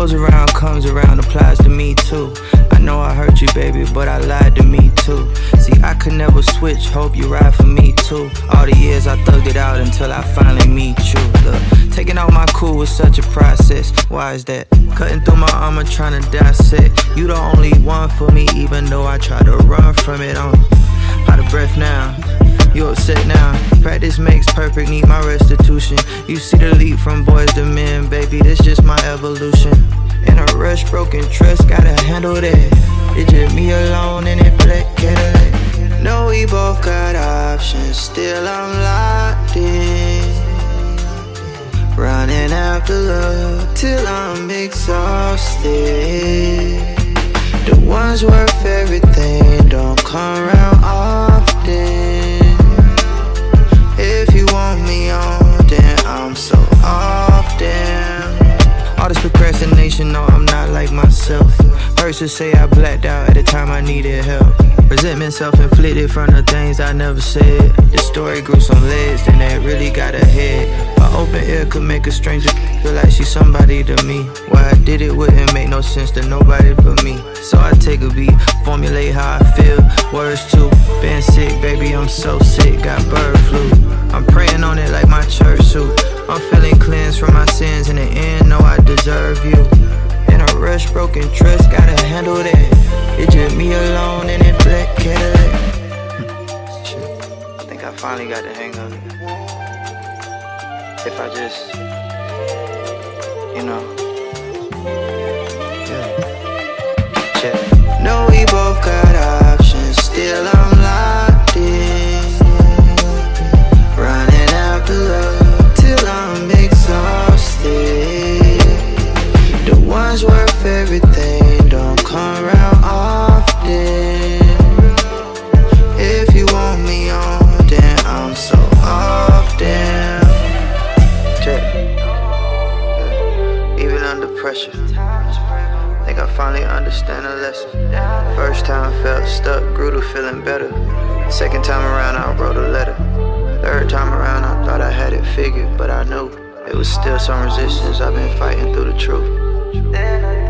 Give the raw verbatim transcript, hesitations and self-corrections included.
goes around, comes around, applies to me too. I know I hurt you, baby, but I lied to me too. See, I could never switch, hope you ride for me too. All the years I thugged it out until I finally meet you. Look, taking out my cool was such a process. Why is that? Cutting through my armor, trying to dissect. You the only one for me, even though I try to run from it. I'm out of breath now. You upset now. Practice makes perfect, need my restitution. You see the leap from boys to men, baby, this just my evolution. In a rush, broken trust, gotta handle that. It's just me alone in that black Cadillac. No, we both got options, still I'm locked in. Running after love till I'm exhausted. The ones worth everything don't come around often. If you want me on, then I'm so off, damn. All this procrastination, no, I'm not like myself. Hurts to say I blacked out at the time I needed help. Resentment self-inflicted from the things I never said. The story grew some legs, then that really got a head. An open ear could make a stranger feel like she's somebody to me. Why I did it wouldn't make no sense to nobody but me. So I take a beat, formulate how I feel. Words too, been sick, baby, I'm so sick, got bird flu. I'm praying on it like my church suit. I'm feeling cleansed from my sins in the end, know I deserve you. In a rush, broken trust, gotta handle that. It's just me alone in that black Cadillac. Shit, I think I finally got the hang of it. If I just, you know, yeah. Check. No, we both got options, still I'm locked in. Running after love till I'm exhausted. The ones worth everything don't come around often. If you want me on, then I'm so off, damn. Check. Yeah. Even under pressure, think I finally understand a lesson. First time I felt stuck, grew to feeling better. Second time around I wrote a letter. Third time around I thought I had it figured, but I knew it was still some resistance. I've been fighting through the truth.